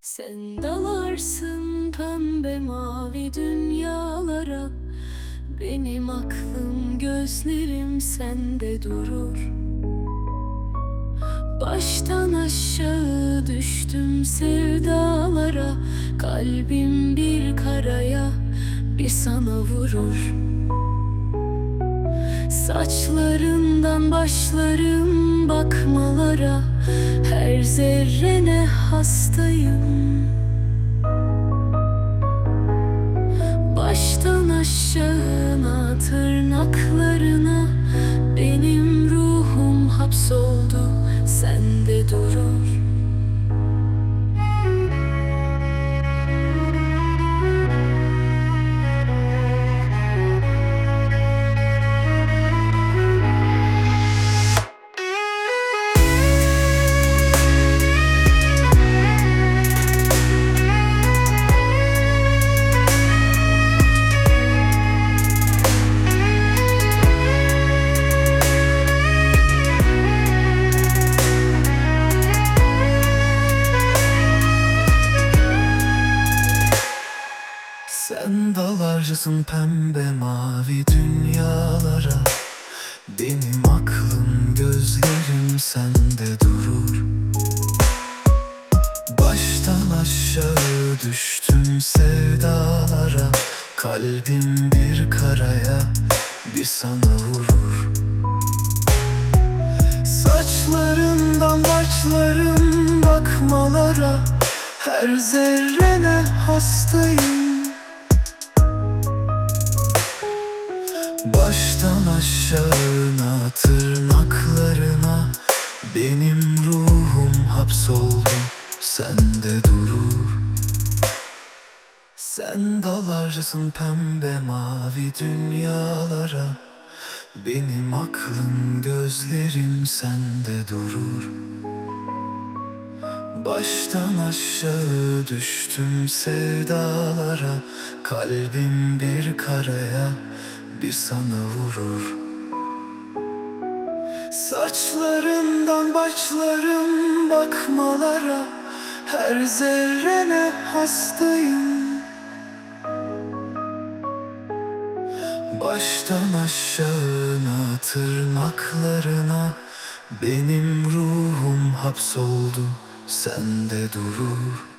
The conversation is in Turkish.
Sen dalarsın pembe mavi dünyalara. Benim aklım gözlerim sende durur. Baştan aşağı düştüm sevdalara. Kalbim bir karaya, bir sana vurur. Saçlarından başlarım bakmalara. Her zerrene hastayım. Baştan aşağına, tırnaklarına. Benim ruhum hapsoldu, sende durur. Sen dalarcasın pembe mavi dünyalara. Benim aklım gözlerim sende durur. Baştan aşağı düştüm sevdalara. Kalbim bir karaya, bir sana vurur. Saçlarından başlarım bakmalara. Her zerrene hastayım. Baştan aşağına, tırnaklarına. Benim ruhum hapsoldu, sende durur. Sen dalarcasın pembe mavi dünyalara. Benim aklım gözlerim sende durur. Baştan aşağı düştüm sevdalara. Kalbim bir karaya, bir sana vurur. Saçlarından başlarım bakmalara. Her zerrene hastayım. Baştan aşağına, tırnaklarına. Benim ruhum hapsoldu, sende durur.